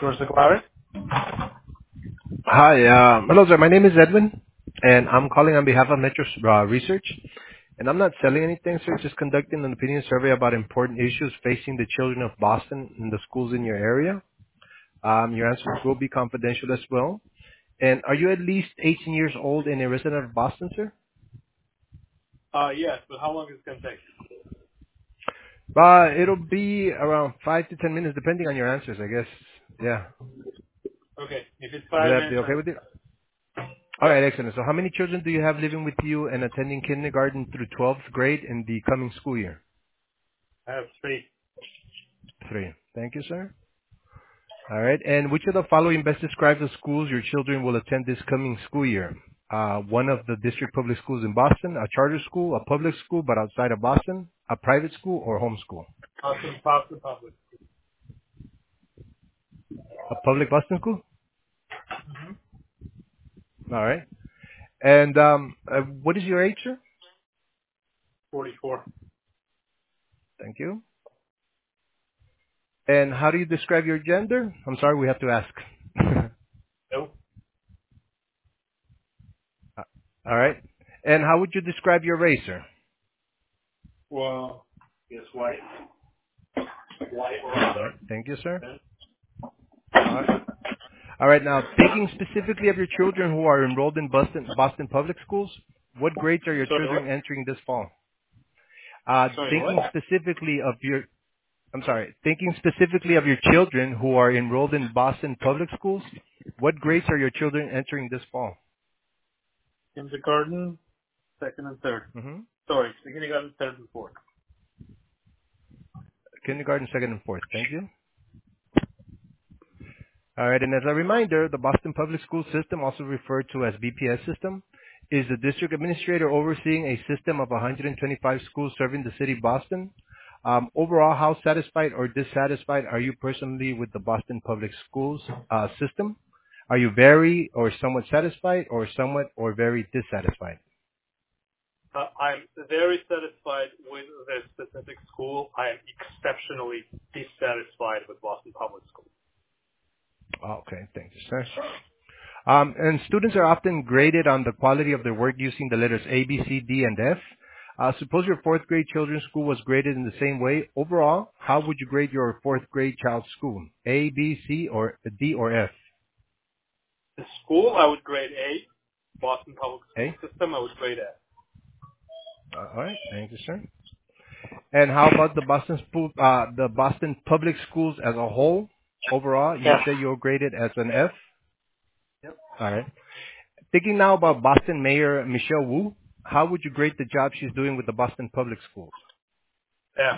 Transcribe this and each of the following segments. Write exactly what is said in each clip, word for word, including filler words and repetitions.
Source Claret. Hi. um, Hello, sir. My name is Edwin, and I'm calling on behalf of Metro uh, Research. And I'm not selling anything, sir. Just conducting an opinion survey about important issues facing the children of Boston and the schools in your area. Um, your answers will be confidential as well. And are you at least eighteen years old and a resident of Boston, sir? Uh, yes, but how long is it going to take? Uh, it'll be around five to ten minutes, depending on your answers, I guess. Yeah. Okay, if it's Would five that be minutes, okay I'm, with you? All yes, right, excellent. So how many children do you have living with you and attending kindergarten through twelfth grade in the coming school year? I have three. Three. Thank you, sir. All right. And which of the following best describes the schools your children will attend this coming school year? Uh, one of the district public schools in Boston, a charter school, a public school but outside of Boston, a private school, or homeschool? Awesome, pop the public. A public Boston school? Mm-hmm. All right. And um, uh, what is your age, sir? forty-four. Thank you. And how do you describe your gender? I'm sorry, we have to ask. No. All right. And how would you describe your race, sir? Well, yes, white. White or All other. right. Thank you, sir. All right. All right. Now, thinking specifically of your children who are enrolled in Boston, Boston Public Schools, what grades are your Sorry, children what? entering this fall? Uh, Sorry, what? thinking specifically of your, I'm sorry, thinking specifically of your children who are enrolled in Boston Public Schools, what grades are your children entering this fall? Kindergarten, second and third. hmm Sorry, kindergarten, third and fourth. Kindergarten, second, and fourth. Thank you. All right. And as a reminder, the Boston Public School System, also referred to as B P S system, is the district administrator overseeing a system of one hundred twenty-five schools serving the city of Boston. Um, overall, how satisfied or dissatisfied are you personally with the Boston Public Schools uh, system? Are you very or somewhat satisfied or somewhat or very dissatisfied? Uh, I'm very satisfied with the specific school. I am exceptionally dissatisfied with Boston Public School. Okay, thank you, sir. Um, and students are often graded on the quality of their work using the letters A, B, C, D, and F. Uh, suppose your fourth grade children's school was graded in the same way. Overall, how would you grade your fourth grade child's school? A, B, C, or D, or F? The school, I would grade A. Boston Public School A? System, I would grade A. Uh, all right, thank you, sir. And how about the Boston school, uh, the Boston public schools as a whole? Overall, you Yeah. say you're graded as an F. Yep. All right. Thinking now about Boston Mayor Michelle Wu, how would you grade the job she's doing with the Boston public schools? F.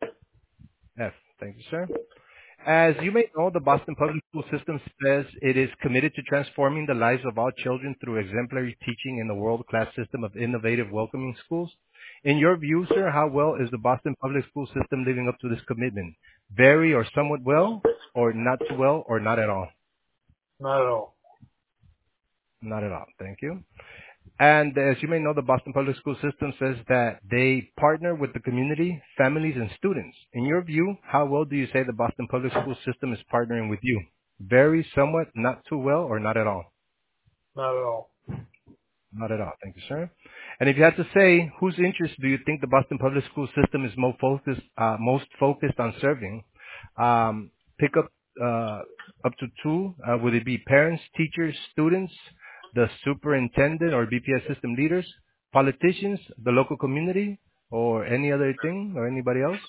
F. Thank you, sir. As you may know, the Boston Public School System says it is committed to transforming the lives of all children through exemplary teaching in a world-class system of innovative, welcoming schools. In your view, sir, how well is the Boston Public School System living up to this commitment? Very or somewhat well, or not too well, or not at all? Not at all. Not at all. Thank you. And as you may know, the Boston Public School System says that they partner with the community, families, and students. In your view, how well do you say the Boston Public School System is partnering with you? Very, somewhat, not too well, or not at all? Not at all. Not at all. Thank you, sir. And if you had to say, whose interests do you think the Boston Public School System is most focused, uh, most focused on serving? Um, pick up uh, up to two. Uh, would it be parents, teachers, students, the superintendent or B P S system leaders, politicians, the local community, or any other thing, or anybody else?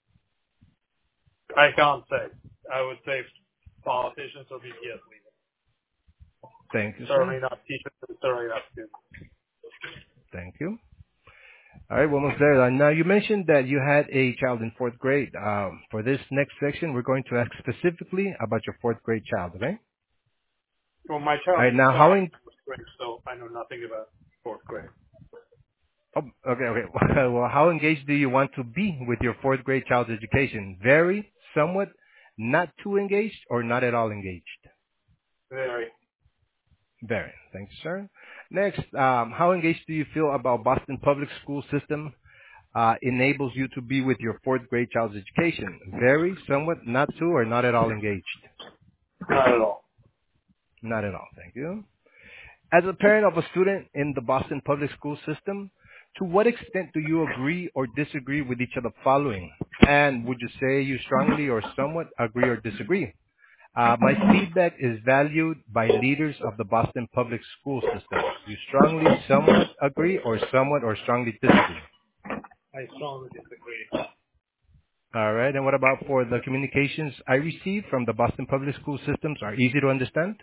I can't say. I would say politicians or B P S leaders. Thank you, sir. Certainly not teachers and certainly not students. Thank you. All right, well, almost there. Uh, Now, you mentioned that you had a child in fourth grade. Um, for this next section, we're going to ask specifically about your fourth grade child, okay? Well, my All child right, is now, how five in... in fourth grade, so I know nothing about fourth grade. Oh, okay, okay. Well, how engaged do you want to be with your fourth grade child's education? Very, somewhat, not too engaged, or not at all engaged? Very. Very. Thanks, sir. Next, um, how engaged do you feel about Boston Public School System uh, enables you to be with your fourth grade child's education? Very, somewhat, not too, or not at all engaged? Not at all. Not at all. Thank you. As a parent of a student in the Boston Public School System, to what extent do you agree or disagree with each of the following? And would you say you strongly or somewhat agree or disagree? Uh, my feedback is valued by leaders of the Boston Public School System. You strongly, somewhat agree, or somewhat or strongly disagree? I strongly disagree. All right. And what about for the communications I receive from the Boston Public School Systems are easy to understand?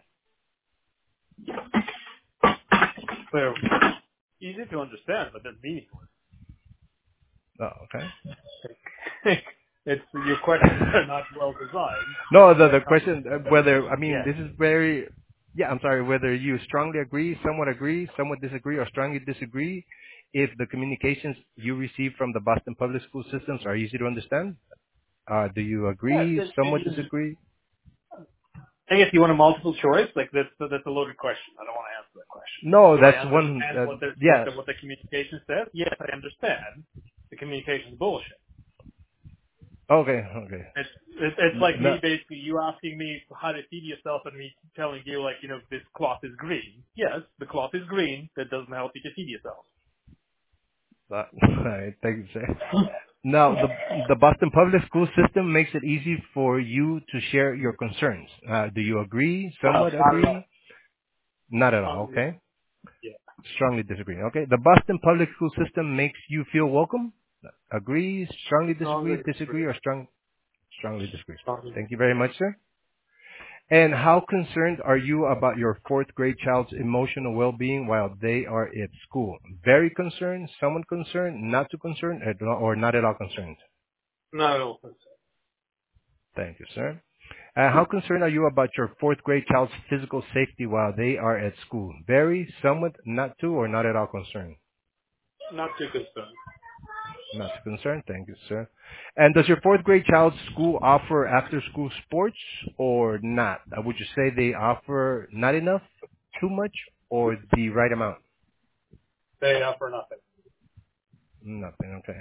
They're easy to understand, but they're meaningless. Oh, okay. It's your questions are not well designed. No, the They're the not. question uh, whether I mean Yeah. this is very yeah I'm sorry whether you strongly agree, somewhat agree, somewhat disagree, or strongly disagree if the communications you receive from the Boston Public School Systems are easy to understand. Uh, do you Yeah. agree, It, somewhat it, disagree? I guess you want a multiple choice. Like that's that's a loaded question. I don't want to answer that question. No, Do I that's one. understand Uh, what the what yeah. the what the communication says? Yes, I understand. The communication is bullshit. Okay. Okay. It's it's, it's No, like no, me basically you asking me how to feed yourself and me telling you like you know this cloth is green. Yes, the cloth is green. That doesn't help you to feed yourself. uh, all right, thank you, sir. Now, the the Boston Public School System makes it easy for you to share your concerns. Uh, do you agree? No, Somewhat not at all. agree? Not at all. Strongly Okay. yeah. Strongly disagree. Okay. The Boston Public School System makes you feel welcome. Agree, strongly disagree, Strongly disagree, disagree. or strong, strongly disagree. Strongly Thank you very much, sir. And how concerned are you about your fourth grade child's emotional well-being while they are at school? Very concerned, somewhat concerned, not too concerned, or not at all concerned? not at all. Thank you, sir. Uh, how concerned are you about your fourth grade child's physical safety while they are at school? Very, somewhat, not too, or not at all concerned? Not too concerned. Not too concerned. Thank you, sir. And does your fourth grade child's school offer after-school sports or not? Uh, would you say they offer not enough, too much, or the right amount? They offer nothing. Nothing. Okay.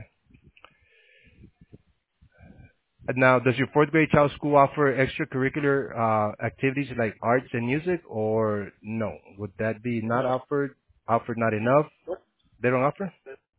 And now, does your fourth grade child's school offer extracurricular uh, activities like arts and music, or no? Would that be not No. offered? Offered not enough? They don't offer?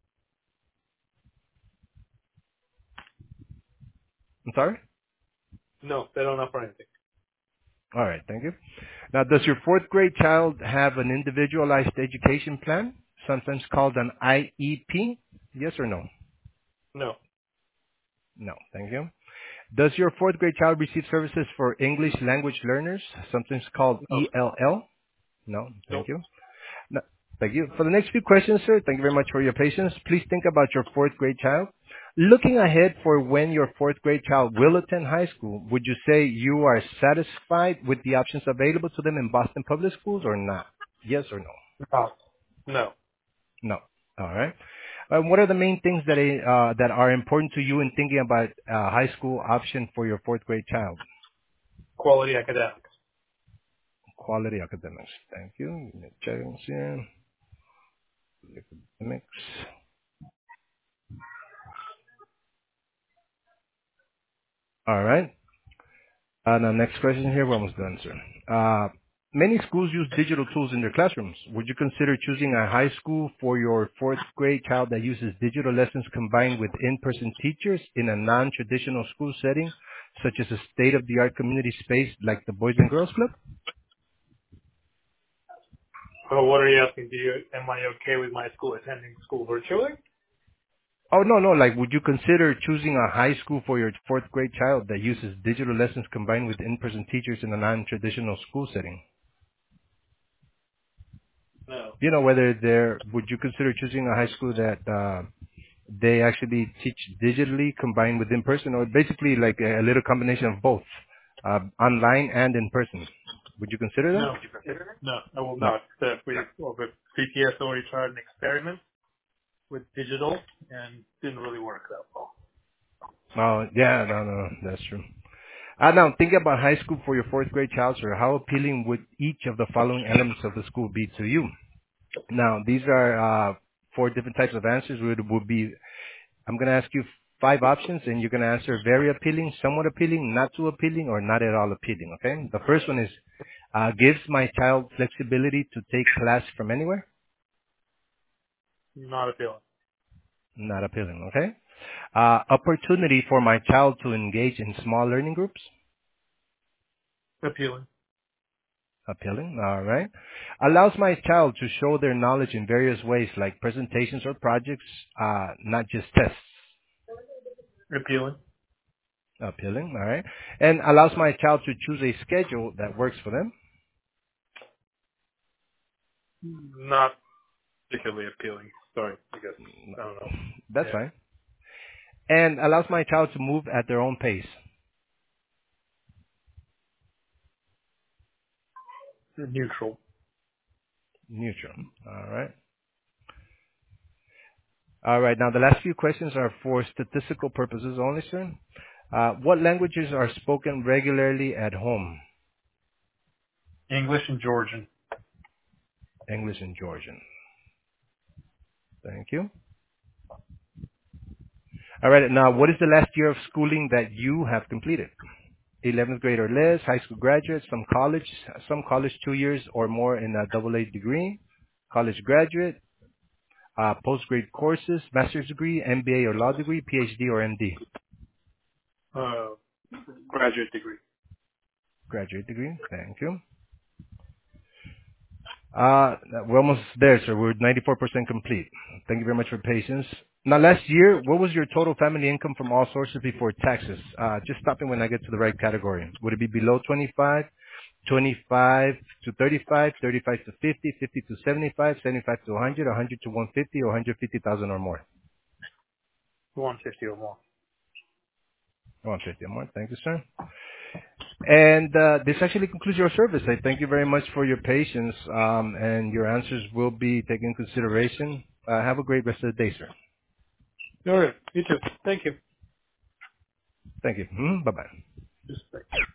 I'm sorry? No, they don't offer anything. All right, thank you. Now, does your fourth grade child have an individualized education plan, sometimes called an I E P? Yes or no? No. No, thank you. Does your fourth grade child receive services for English language learners, sometimes called No. E L L? No, Nope. thank you. No, thank you. For the next few questions, sir, thank you very much for your patience. Please think about your fourth grade child. Looking ahead for when your fourth grade child will attend high school, would you say you are satisfied with the options available to them in Boston Public Schools or not? Yes or no? No. No. No. All right. Uh, what are the main things that uh, that are important to you in thinking about uh, high school option for your fourth grade child? Quality academics. Quality academics. Thank you. Let me check this here. Academics. All right. Uh, now, next question here. We're almost done, sir. Uh, many schools use digital tools in their classrooms. Would you consider choosing a high school for your fourth grade child that uses digital lessons combined with in-person teachers in a non-traditional school setting, such as a state-of-the-art community space like the Boys and Girls Club? So what are you asking? Do you, am I okay with my school attending school virtually? Oh, no, no. Like, would you consider choosing a high school for your fourth grade child that uses digital lessons combined with in-person teachers in a non-traditional school setting? No. You know, whether they're, would you consider choosing a high school that, uh, they actually teach digitally combined with in person, or basically like a, a little combination of both, uh, online and in person? Would you consider that? No. No, I will No. not. Uh, we, well, with C T S already tried an experiment with digital and didn't really work that well. Oh, yeah, no, no, that's true. Uh, now, think about high school for your fourth grade child, sir. How appealing would each of the following elements of the school be to you? Now, these are uh, four different types of answers. Would would be, I'm going to ask you five options, and you're going to answer very appealing, somewhat appealing, not too appealing, or not at all appealing, okay? The first one is, uh, gives my child flexibility to take class from anywhere? Not appealing. Not appealing, okay? Uh, opportunity for my child to engage in small learning groups? Appealing. Appealing, all right. Allows my child to show their knowledge in various ways, like presentations or projects, uh, not just tests. Appealing. Appealing, all right. And allows my child to choose a schedule that works for them. Not particularly appealing. Sorry, I guess. I don't know. That's Yeah. fine. And allows my child to move at their own pace. Neutral. Neutral, all right. All right, now the last few questions are for statistical purposes only, sir. Uh, what languages are spoken regularly at home? English and Georgian. English and Georgian. Thank you. All right, now what is the last year of schooling that you have completed? eleventh grade or less, high school graduate, some college, some college two years or more in a double A degree, college graduate, uh, post-grade courses, master's degree, M B A or law degree, P H D or M D. Uh, graduate degree. Graduate degree, thank you. Uh, we're almost there, sir. We're ninety-four percent complete. Thank you very much for your patience. Now, last year, what was your total family income from all sources before taxes? Uh, just stopping when I get to the right category. Would it be below twenty-five, twenty-five to thirty-five, thirty-five to fifty, fifty to seventy-five, seventy-five to one hundred, one hundred to one hundred fifty, or one hundred fifty thousand or more? one hundred fifty or more. one hundred fifty or more. Thank you, sir. And uh, this actually concludes your service. I thank you very much for your patience, um, and your answers will be taken into consideration. Uh, have a great rest of the day, sir. All right. You too. Thank you. Thank you. Mm, bye-bye. Just